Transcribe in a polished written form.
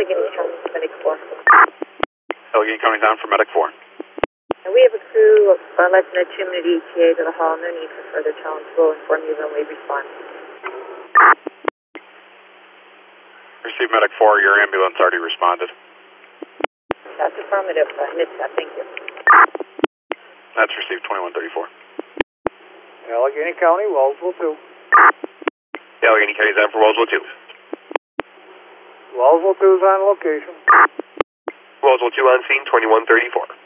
Allegheny County, Medic 4. Allegheny County down for Medic 4. And we have a crew of less than a 2-minute ETA to the hall. No need for further challenge. We'll inform you when we respond. Receive Medic 4, your ambulance already responded. That's affirmative. Missed that. Thank you. That's received 2134. Allegheny County, Wellsville 2. Allegheny County down for Wellsville 2. Wellsville 2 is on location. Wellsville 2 on scene, 2134.